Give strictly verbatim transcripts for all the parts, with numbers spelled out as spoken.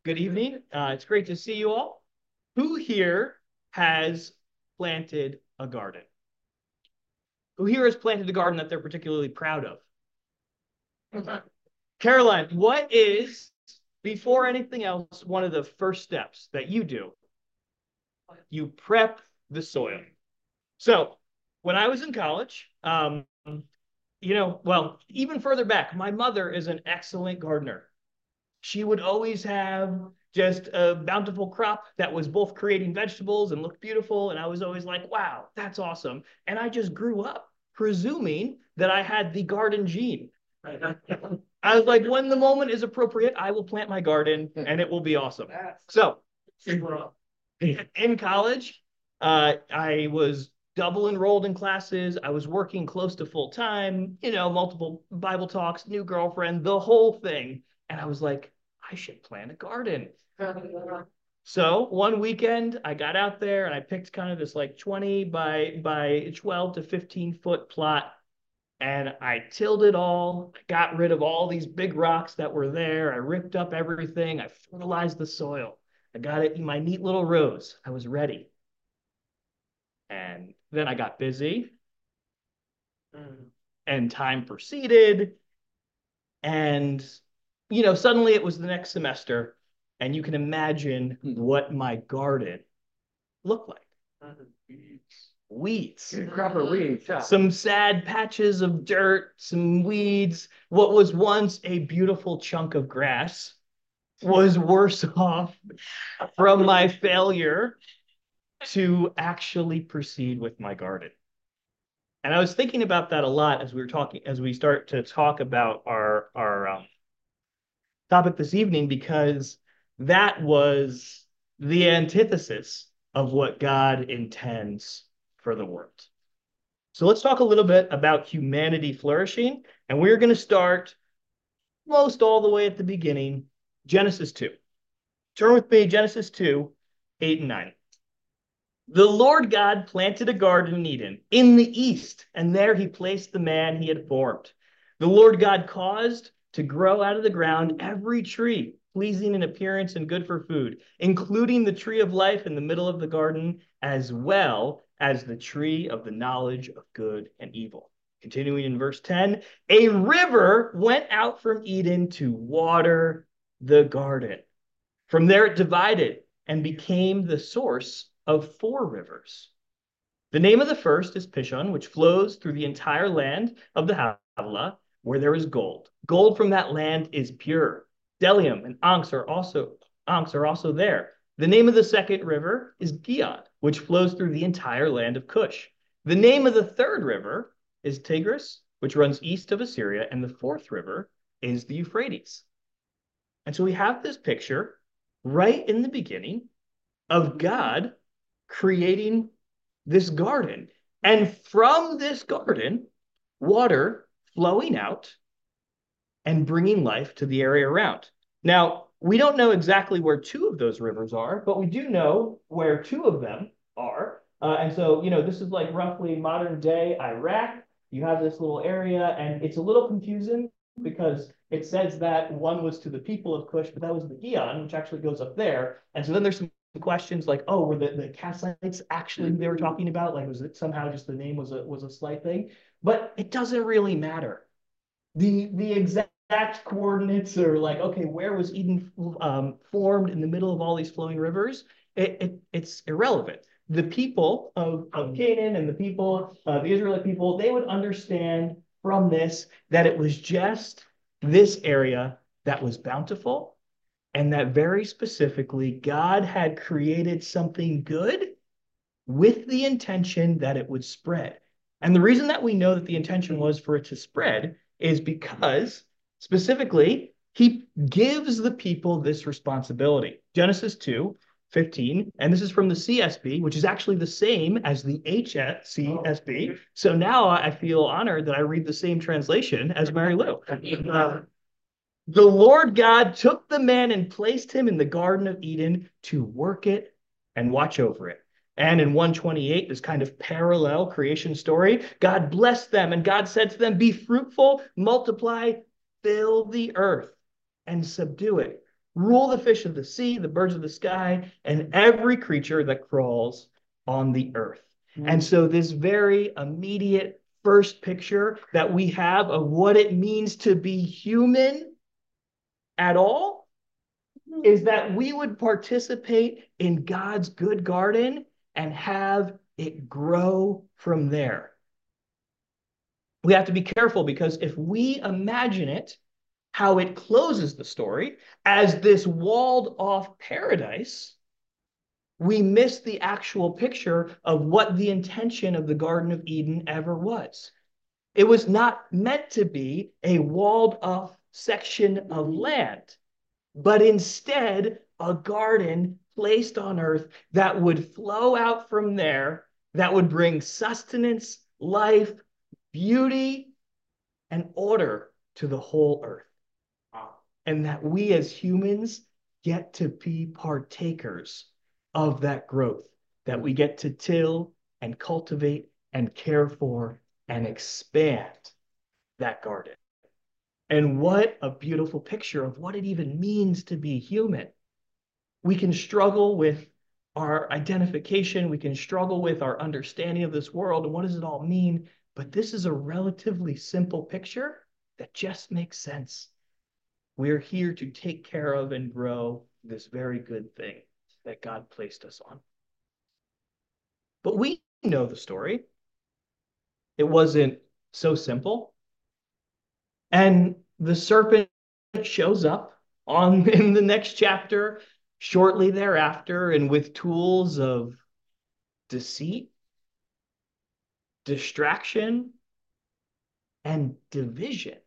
Good evening. Uh, it's great to see you all. Who here has planted a garden? Who here has planted a garden that they're particularly proud of? Caroline, what is, before anything else, one of the first steps that you do? You prep the soil. So when I was in college, um, you know, well, even further back, my mother is an excellent gardener. She would always have just a bountiful crop that was both creating vegetables and looked beautiful. And I was always like, wow, that's awesome. And I just grew up presuming that I had the garden gene. I was like, when the moment is appropriate, I will plant my garden and it will be awesome. So in college, uh, I was double enrolled in classes. I was working close to full time, you know, multiple Bible talks, new girlfriend, the whole thing. And I was like, I should plant a garden. So one weekend I got out there and I picked kind of this like twenty by by twelve to fifteen foot plot, and I tilled it all. I got rid of all these big rocks that were there. I ripped up everything. I fertilized the soil. I got it in my neat little rows. I was ready. And then I got busy and time proceeded. And, you know, suddenly it was the next semester. And you can imagine what my garden looked like. Weeds. Proper weeds. Yeah. Some sad patches of dirt, some weeds. What was once a beautiful chunk of grass was worse off from my failure to actually proceed with my garden. And I was thinking about that a lot as we were talking, as we start to talk about our, our um, topic this evening, because that was the antithesis of what God intends for the world. So let's talk a little bit about humanity flourishing. And we're going to start most all the way at the beginning, Genesis two. Turn with me, Genesis two, eight and nine. The Lord God planted a garden in Eden in the east, and there he placed the man he had formed. The Lord God caused to grow out of the ground every tree, pleasing in appearance and good for food, including the tree of life in the middle of the garden, as well as the tree of the knowledge of good and evil. Continuing in verse ten, a river went out from Eden to water the garden. From there it divided and became the source of four rivers. The name of the first is Pishon, which flows through the entire land of the Havilah, where there is gold. Gold from that land is pure. Bdellium and onyx are also onyx are also there. The name of the second river is Gihon, which flows through the entire land of Cush. The name of the third river is Tigris, which runs east of Assyria, and the fourth river is the Euphrates. And so we have this picture right in the beginning of God creating this garden. And from this garden, water flowing out and bringing life to the area around. Now, we don't know exactly where two of those rivers are, but we do know where two of them are. Uh, and so, you know, this is like roughly modern day Iraq. You have this little area, and it's a little confusing because it says that one was to the people of Cush, but that was the Gihon, which actually goes up there. And so then there's some questions like, oh, were the, the Kassites actually who they were talking about? Like, was it somehow just the name was a was a slight thing? But it doesn't really matter. The the exact coordinates are like, okay, where was Eden um, formed in the middle of all these flowing rivers? It, it it's irrelevant. The people of, of Canaan and the people, uh, the Israelite people, they would understand from this that it was just this area that was bountiful, and that very specifically, God had created something good with the intention that it would spread. And the reason that we know that the intention was for it to spread is because specifically, he gives the people this responsibility. Genesis two, fifteen, and this is from the C S B, which is actually the same as the H C S B. So now I feel honored that I read the same translation as Mary Lou. Uh, the Lord God took the man and placed him in the Garden of Eden to work it and watch over it. And in one twenty-eight, this kind of parallel creation story, God blessed them and God said to them, be fruitful, multiply, fill the earth and subdue it. rule the fish of the sea, the birds of the sky, and every creature that crawls on the earth. Mm-hmm. And so this very immediate first picture that we have of what it means to be human at all is that we would participate in God's good garden and have it grow from there. We have to be careful because if we imagine it, how it closes the story as this walled off paradise, we miss the actual picture of what the intention of the Garden of Eden ever was. It was not meant to be a walled off section of land, but instead a garden placed on earth that would flow out from there, that would bring sustenance, life, beauty, and order to the whole earth. And that we as humans get to be partakers of that growth, that we get to till and cultivate and care for and expand that garden. And what a beautiful picture of what it even means to be human. We can struggle with our identification, we can struggle with our understanding of this world and what does it all mean, but this is a relatively simple picture that just makes sense. We're here to take care of and grow this very good thing that God placed us on. But we know the story. It wasn't so simple. And the serpent shows up on in the next chapter shortly thereafter, and with tools of deceit, distraction, and division.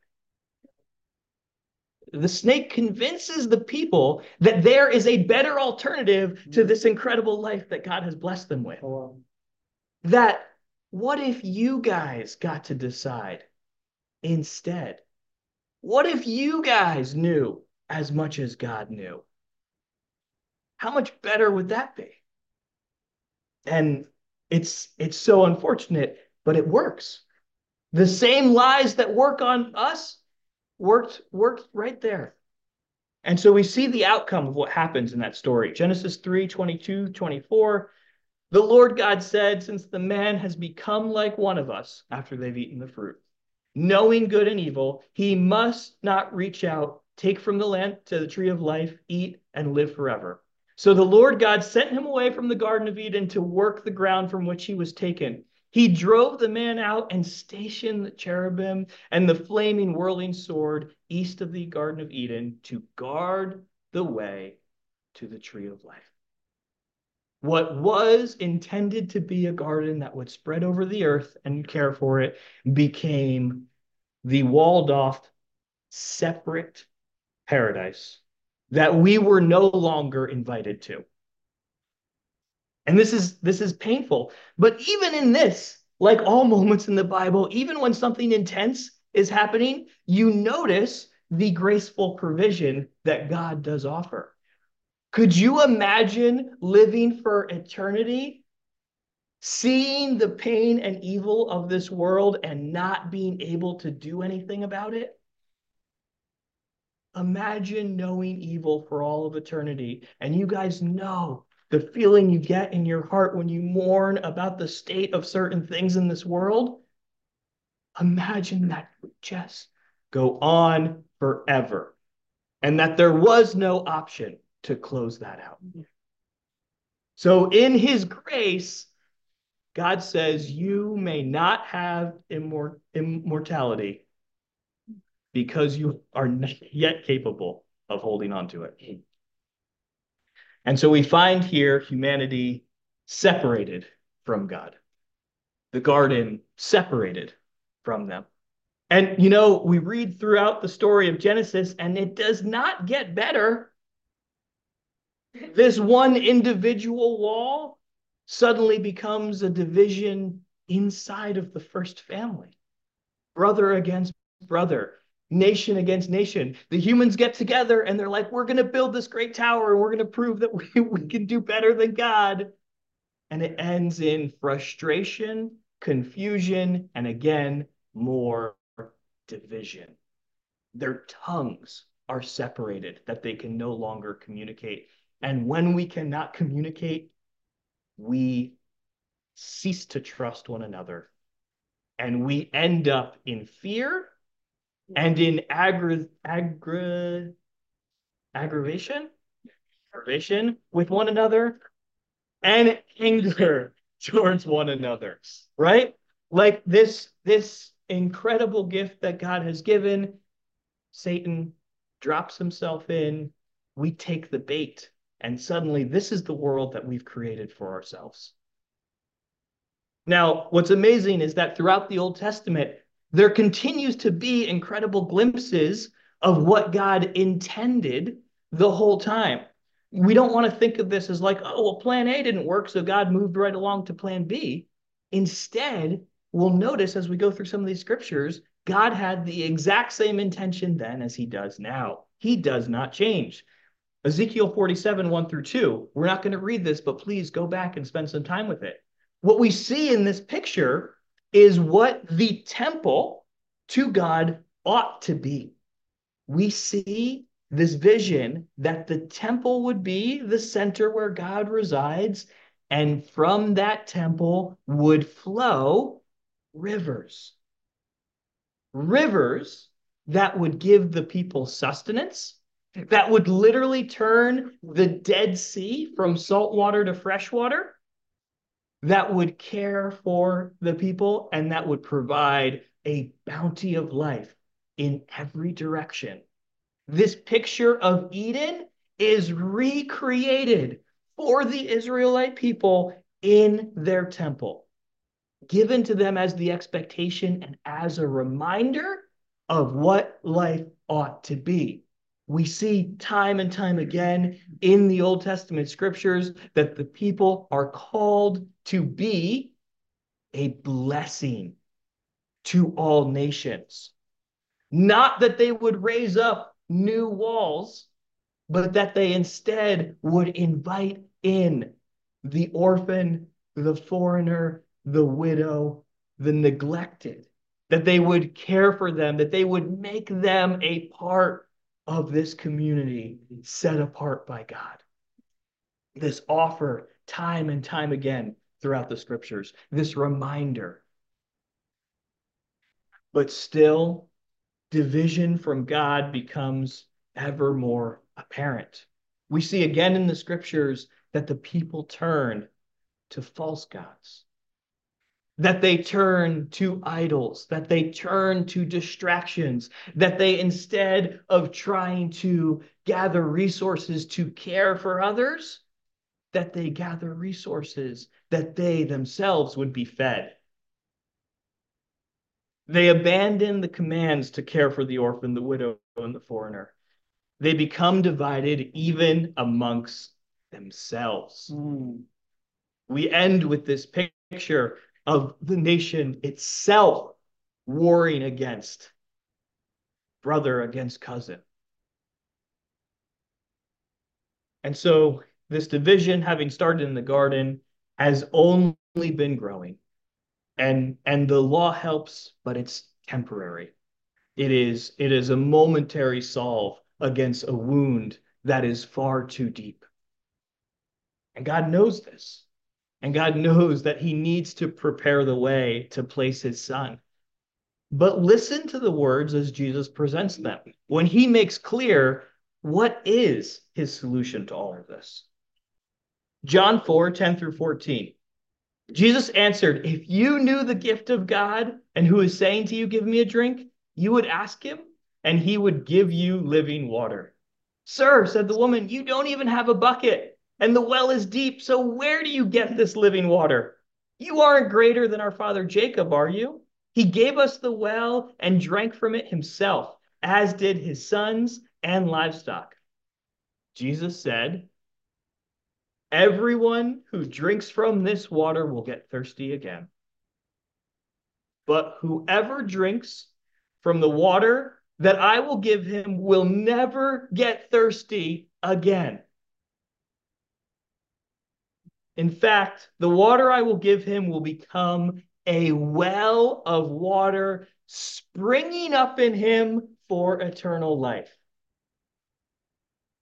The snake convinces the people that there is a better alternative to this incredible life that God has blessed them with. That what if you guys got to decide instead? What if you guys knew as much as God knew? How much better would that be? And it's it's so unfortunate, but it works. The same lies that work on us worked worked right there. And so we see the outcome of what happens in that story. Genesis three, twenty-two, twenty-four. The Lord God said, since the man has become like one of us after they've eaten the fruit, knowing good and evil, he must not reach out, take from the land to the tree of life, eat, and live forever. So the Lord God sent him away from the Garden of Eden to work the ground from which he was taken. He drove the man out and stationed the cherubim and the flaming whirling sword east of the Garden of Eden to guard the way to the tree of life. What was intended to be a garden that would spread over the earth and care for it became the walled off, separate paradise that we were no longer invited to. And this is this is painful. But even in this, like all moments in the Bible, even when something intense is happening, you notice the graceful provision that God does offer. Could you imagine living for eternity, seeing the pain and evil of this world and not being able to do anything about it? Imagine knowing evil for all of eternity. And you guys know the feeling you get in your heart when you mourn about the state of certain things in this world. Imagine that would just go on forever and that there was no option to close that out. So in his grace, God says, you may not have immor- immortality because you are not yet capable of holding on to it. And so we find here humanity separated from God, the garden separated from them. And, you know, we read throughout the story of Genesis, and it does not get better. This one individual wall suddenly becomes a division inside of the first family. Brother against brother, nation against nation. The humans get together and they're like, we're going to build this great tower and we're going to prove that we, we can do better than God. And it ends in frustration, confusion, and again, more division. Their tongues are separated, that they can no longer communicate. And when we cannot communicate, we cease to trust one another. And we end up in fear and in aggra aggra aggravation, aggravation with one another and anger towards one another, right? Like this, this incredible gift that God has given, Satan drops himself in, we take the bait, and suddenly this is the world that we've created for ourselves. Now, what's amazing is that throughout the Old Testament, there continues to be incredible glimpses of what God intended the whole time. We don't want to think of this as like, oh, well, plan A didn't work, so God moved right along to plan B. Instead, we'll notice as we go through some of these scriptures, God had the exact same intention then as he does now. He does not change. Ezekiel forty-seven, one through two. We're not going to read this, but please go back and spend some time with it. What we see in this picture is what the temple to God ought to be. We see this vision that the temple would be the center where God resides, and from that temple would flow rivers. Rivers that would give the people sustenance, that would literally turn the Dead Sea from salt water to fresh water, that would care for the people, and that would provide a bounty of life in every direction. This picture of Eden is recreated for the Israelite people in their temple, given to them as the expectation and as a reminder of what life ought to be. We see time and time again in the Old Testament scriptures that the people are called to be a blessing to all nations. Not that they would raise up new walls, but that they instead would invite in the orphan, the foreigner, the widow, the neglected, that they would care for them, that they would make them a part of this community set apart by God. This offer time and time again throughout the scriptures, this reminder. But still, division from God becomes ever more apparent. We see again in the scriptures that the people turn to false gods, that they turn to idols, that they turn to distractions, that they, instead of trying to gather resources to care for others, that they gather resources that they themselves would be fed. They abandon the commands to care for the orphan, the widow, and the foreigner. They become divided even amongst themselves. Mm. We end with this picture of the nation itself warring against brother against cousin. And so this division, having started in the garden, has only been growing. And, and the law helps, but it's temporary. It is, it is a momentary salve against a wound that is far too deep. And God knows this. And God knows that he needs to prepare the way to place his son. But listen to the words as Jesus presents them, when he makes clear what is his solution to all of this. John four, ten through fourteen. Jesus answered, if you knew the gift of God and who is saying to you, give me a drink, you would ask him, and he would give you living water. Sir, said the woman, you don't even have a bucket, and the well is deep, so where do you get this living water? You aren't greater than our father Jacob, are you? He gave us the well and drank from it himself, as did his sons and livestock. Jesus said, everyone who drinks from this water will get thirsty again. But whoever drinks from the water that I will give him will never get thirsty again. In fact, the water I will give him will become a well of water springing up in him for eternal life.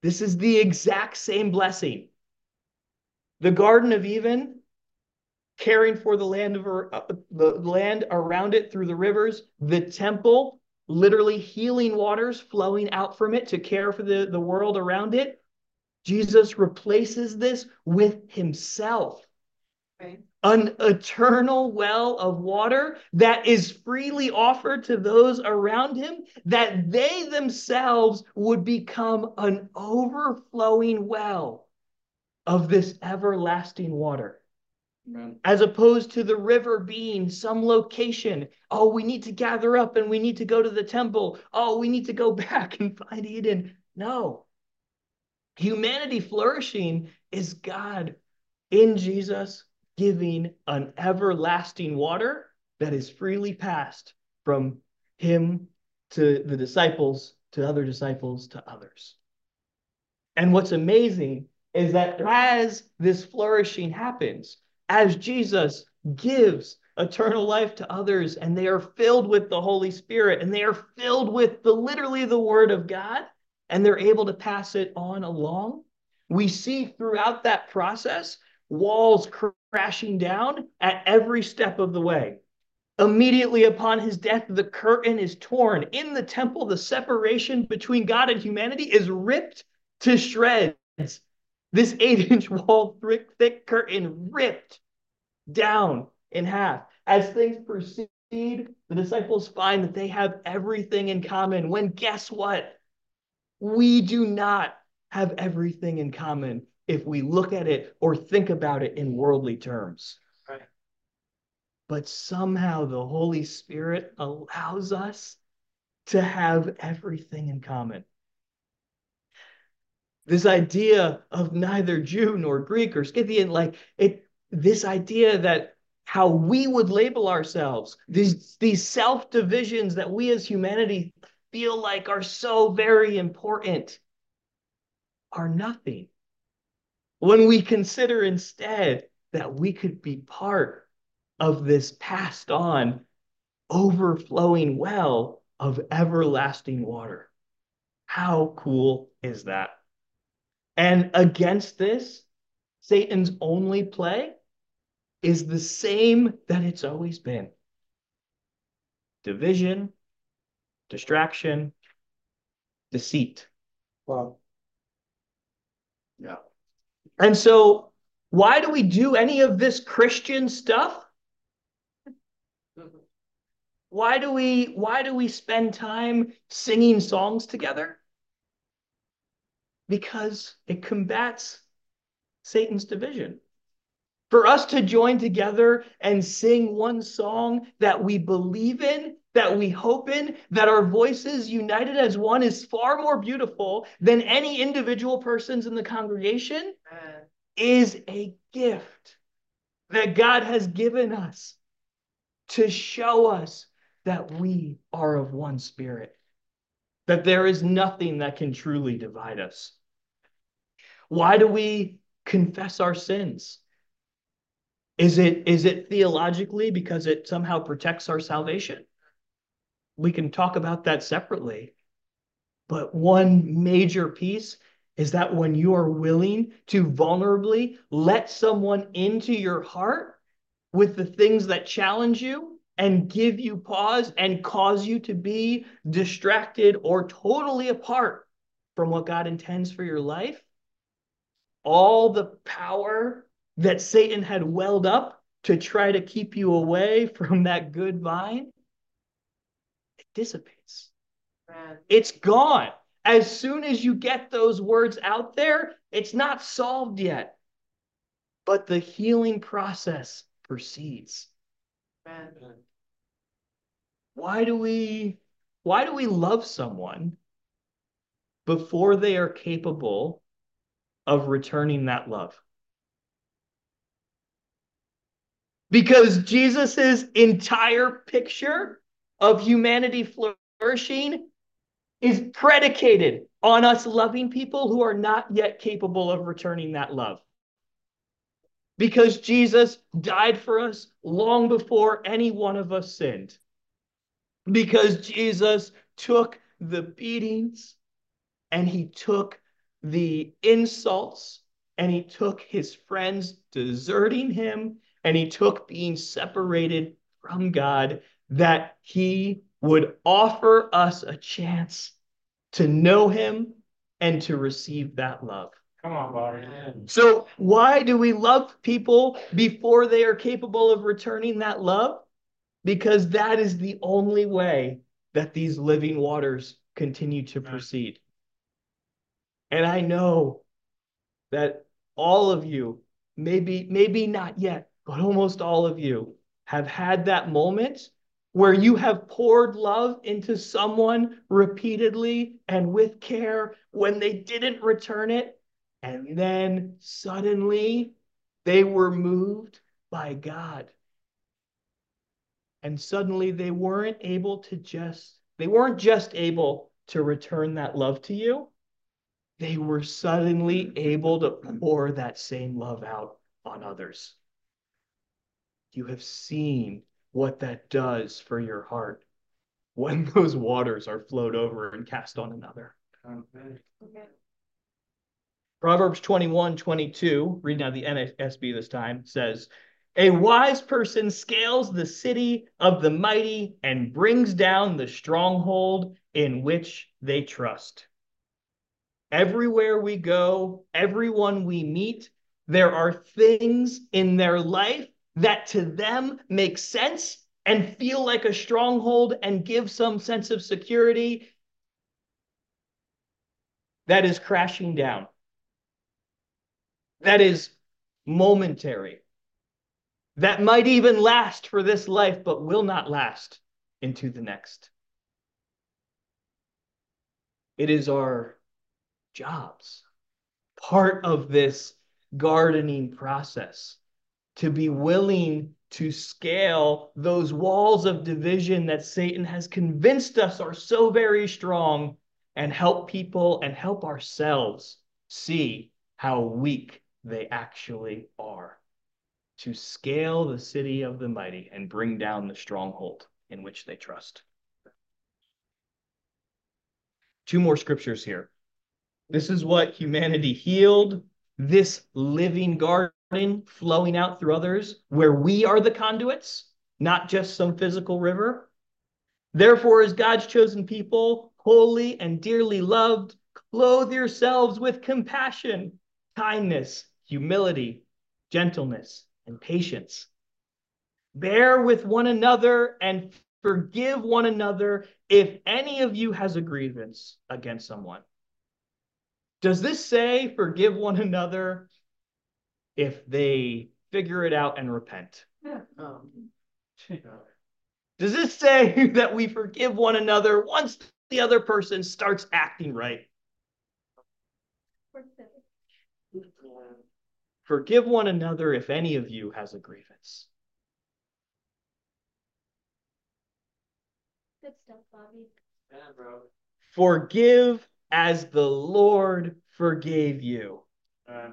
This is the exact same blessing. The Garden of Eden, caring for the land of uh, the land around it through the rivers, the temple, literally healing waters flowing out from it to care for the, the world around it. Jesus replaces this with himself. Right. An eternal well of water that is freely offered to those around him, that they themselves would become an overflowing well of this everlasting water. Amen. As opposed to the river being some location. Oh, we need to gather up and we need to go to the temple. Oh, we need to go back and find Eden. No. Humanity flourishing is God in Jesus giving an everlasting water that is freely passed from him to the disciples, to other disciples, to others. And what's amazing is that as this flourishing happens, as Jesus gives eternal life to others and they are filled with the Holy Spirit and they are filled with the literally the Word of God and they're able to pass it on along, we see throughout that process walls crashing down at every step of the way. Immediately upon his death, the curtain is torn. In the temple, the separation between God and humanity is ripped to shreds. This eight-inch wall, thick, thick curtain ripped down in half. As things proceed, the disciples find that they have everything in common, when guess what? We do not have everything in common if we look at it or think about it in worldly terms. Right. But somehow the Holy Spirit allows us to have everything in common. This idea of neither Jew nor Greek or Scythian, like it, this idea that how we would label ourselves, these, these self-divisions that we as humanity feel like are so very important, are nothing. When we consider instead that we could be part of this passed on, overflowing well of everlasting water. How cool is that? And against this, Satan's only play is the same that it's always been. Division, distraction, deceit. Wow. Yeah. And so why do we do any of this Christian stuff? Why do we why do we spend time singing songs together? Because it combats Satan's division. For us to join together and sing one song that we believe in, that we hope in, that our voices united as one is far more beautiful than any individual persons in the congregation, is a gift that God has given us to show us that we are of one spirit, that there is nothing that can truly divide us. Why do we confess our sins? Is it, is it theologically because it somehow protects our salvation? We can talk about that separately. But one major piece is that when you are willing to vulnerably let someone into your heart with the things that challenge you and give you pause and cause you to be distracted or totally apart from what God intends for your life, all the power that Satan had welled up to try to keep you away from that good vine, it dissipates. Man. It's gone. As soon as you get those words out there, it's not solved yet. But the healing process proceeds. Man. Why do we, why do we love someone before they are capable of returning that love? Because Jesus's entire picture of humanity flourishing is predicated on us loving people who are not yet capable of returning that love. Because Jesus died for us long before any one of us sinned. Because Jesus took the beatings and he took the insults, and he took his friends deserting him, and he took being separated from God, that he would offer us a chance to know him and to receive that love. Come on, buddy. So why do we love people before they are capable of returning that love? Because that is the only way that these living waters continue to proceed. And I know that all of you, maybe, maybe not yet, but almost all of you have had that moment where you have poured love into someone repeatedly and with care when they didn't return it. And then suddenly they were moved by God. And suddenly they weren't able to just, they weren't just able to return that love to you. They were suddenly able to pour that same love out on others. You have seen what that does for your heart when those waters are flowed over and cast on another. Okay. Okay. Proverbs twenty-one, twenty-two, reading out the N S B this time, says, "A wise person scales the city of the mighty and brings down the stronghold in which they trust." Everywhere we go, everyone we meet, there are things in their life that to them make sense and feel like a stronghold and give some sense of security that is crashing down. That is momentary. That might even last for this life, but will not last into the next. It is our jobs, part of this gardening process, to be willing to scale those walls of division that Satan has convinced us are so very strong, and help people and help ourselves see how weak they actually are. To scale the city of the mighty and bring down the stronghold in which they trust. Two more scriptures here. This is what humanity healed, this living garden flowing out through others, where we are the conduits, not just some physical river. "Therefore, as God's chosen people, holy and dearly loved, clothe yourselves with compassion, kindness, humility, gentleness, and patience. Bear with one another and forgive one another if any of you has a grievance against someone." Does this say forgive one another if they figure it out and repent? Yeah. Um, Does this say that we forgive one another once the other person starts acting right? Forgive one another if any of you has a grievance. Good stuff, Bobby. yeah, bro. Forgive as the Lord forgave you. Uh,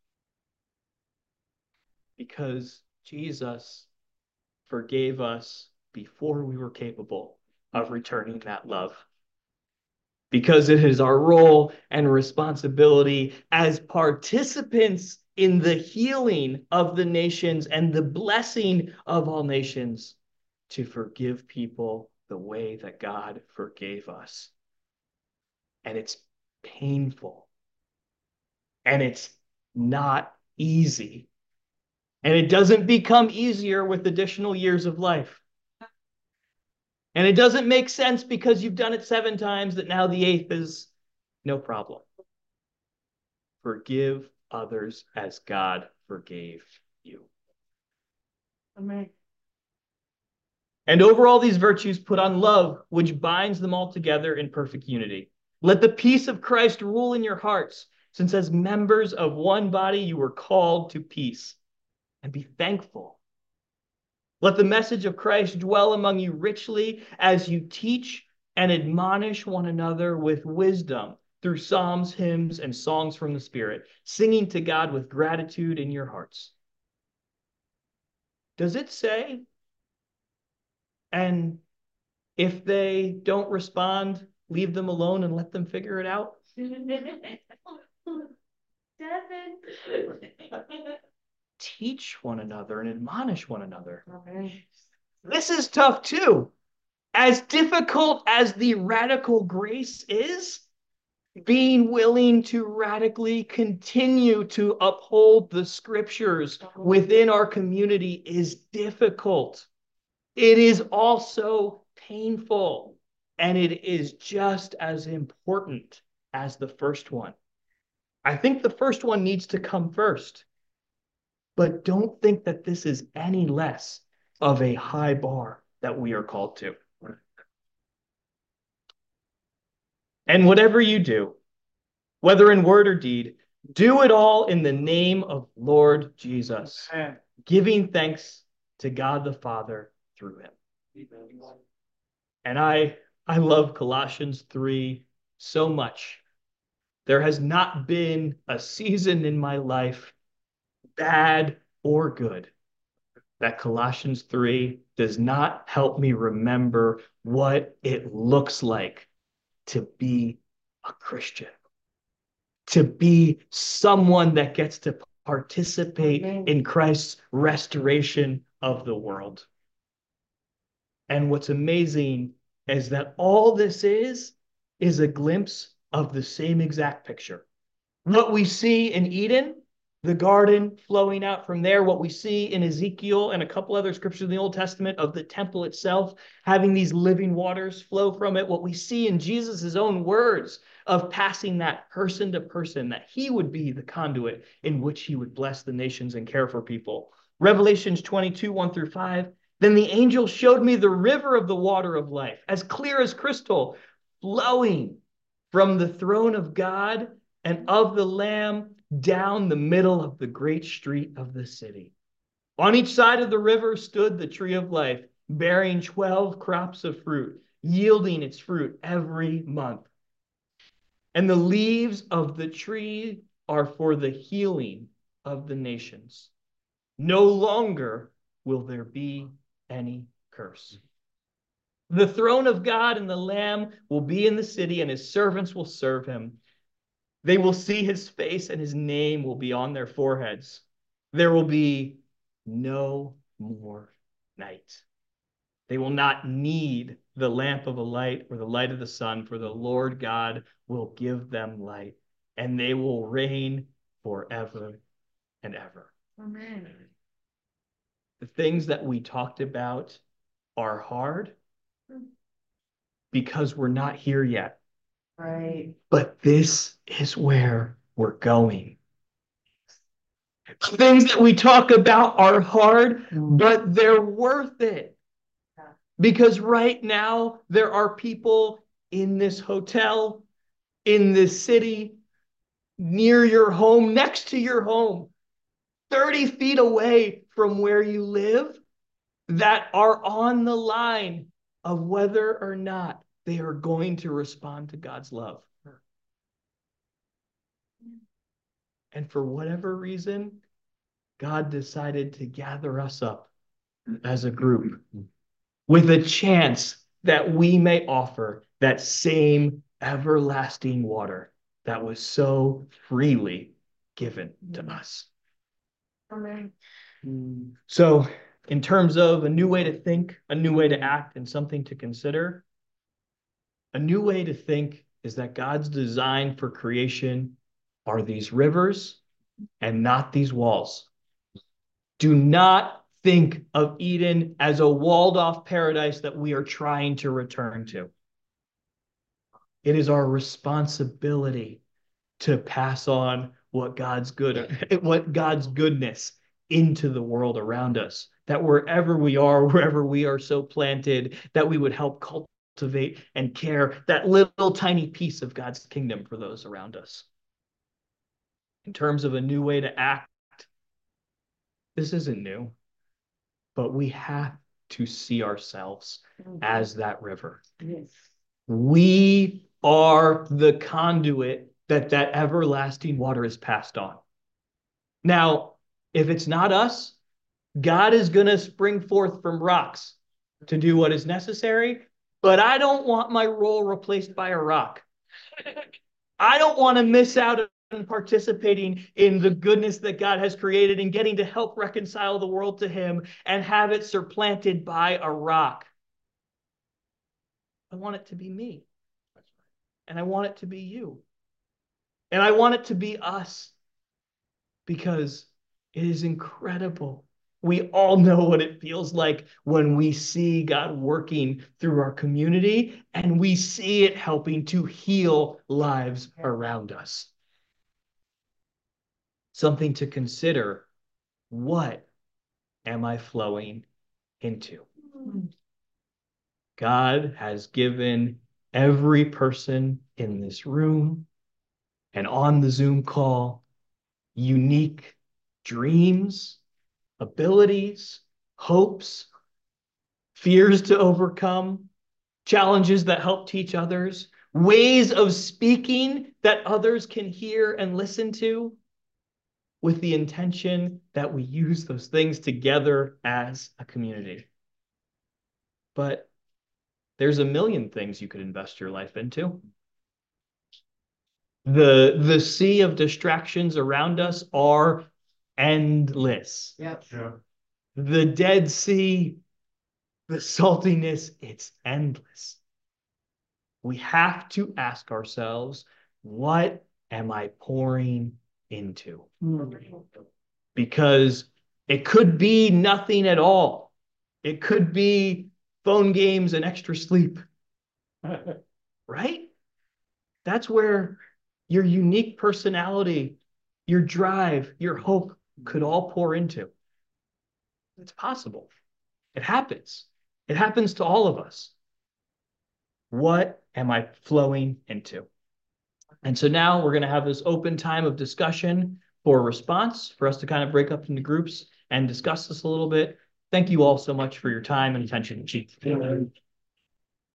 Because Jesus forgave us before we were capable of returning that love. Because it is our role and responsibility as participants in the healing of the nations and the blessing of all nations to forgive people the way that God forgave us. And it's painful. And it's not easy. And it doesn't become easier with additional years of life. And it doesn't make sense because you've done it seven times that now the eighth is no problem. Forgive others as God forgave you. Amen. And over all these virtues, put on love, which binds them all together in perfect unity. Let the peace of Christ rule in your hearts, since as members of one body you were called to peace. And be thankful. Let the message of Christ dwell among you richly as you teach and admonish one another with wisdom through psalms, hymns, and songs from the Spirit, singing to God with gratitude in your hearts. Does it say, and if they don't respond, leave them alone and let them figure it out? Devin. Teach one another and admonish one another. Amen. This is tough too. As difficult as the radical grace is, being willing to radically continue to uphold the scriptures within our community is difficult. It is also painful, and it is just as important as the first one. I think the first one needs to come first, but don't think that this is any less of a high bar that we are called to. And whatever you do, whether in word or deed, do it all in the name of Lord Jesus, Amen. giving thanks to God the Father through him. And I, I love Colossians three so much. There has not been a season in my life, bad or good, that Colossians three does not help me remember what it looks like to be a Christian, to be someone that gets to participate in Christ's restoration of the world. And what's amazing is that all this is, is a glimpse of the same exact picture. What we see in Eden, the garden flowing out from there, what we see in Ezekiel and a couple other scriptures in the Old Testament of the temple itself, having these living waters flow from it, what we see in Jesus' own words of passing that person to person, that he would be the conduit in which he would bless the nations and care for people. Revelations twenty-two, one through five, then the angel showed me the river of the water of life, as clear as crystal, flowing from the throne of God and of the Lamb down the middle of the great street of the city. On each side of the river stood the tree of life, bearing twelve crops of fruit, yielding its fruit every month. And the leaves of the tree are for the healing of the nations. No longer will there be any curse. The throne of God and the Lamb will be in the city, and his servants will serve him. They will see his face, and his name will be on their foreheads. There will be no more night. They will not need the lamp of a light or the light of the sun, for the Lord God will give them light, and they will reign forever and ever. Amen. The things that we talked about are hard because we're not here yet. Right. But this is where we're going. The things that we talk about are hard, but they're worth it. Because right now, there are people in this hotel, in this city, near your home, next to your home, thirty feet away from where you live, that are on the line of whether or not they are going to respond to God's love. And for whatever reason, God decided to gather us up as a group with a chance that we may offer that same everlasting water that was so freely given to us. Amen. So, in terms of a new way to think, a new way to act, and something to consider, a new way to think is that God's design for creation are these rivers and not these walls. Do not think of Eden as a walled off paradise that we are trying to return to. It is our responsibility to pass on what God's good, what God's goodness into the world around us. That wherever we are, wherever we are so planted, that we would help cultivate and care that little tiny piece of God's kingdom for those around us. In terms of a new way to act, this isn't new, but we have to see ourselves as that river. Yes. We are the conduit that that everlasting water is passed on. Now, if it's not us, God is going to spring forth from rocks to do what is necessary, but I don't want my role replaced by a rock. I don't want to miss out and participating in the goodness that God has created and getting to help reconcile the world to him and have it supplanted by a rock. I want it to be me. And I want it to be you. And I want it to be us. Because it is incredible. We all know what it feels like when we see God working through our community and we see it helping to heal lives around us. Something to consider. What am I flowing into? God has given every person in this room and on the Zoom call unique dreams, abilities, hopes, fears to overcome, challenges that help teach others, ways of speaking that others can hear and listen to, with the intention that we use those things together as a community. But there's a million things you could invest your life into. The, the sea of distractions around us are endless. Yep. Sure. The Dead Sea, the saltiness, it's endless. We have to ask ourselves, what am I pouring into? Because it could be nothing at all. It could be phone games and extra sleep, right? That's where your unique personality, your drive, your hope could all pour into. It's possible. It happens. It happens to all of us. What am I flowing into? And so now we're going to have this open time of discussion for response, for us to kind of break up into groups and discuss this a little bit. Thank you all so much for your time and attention.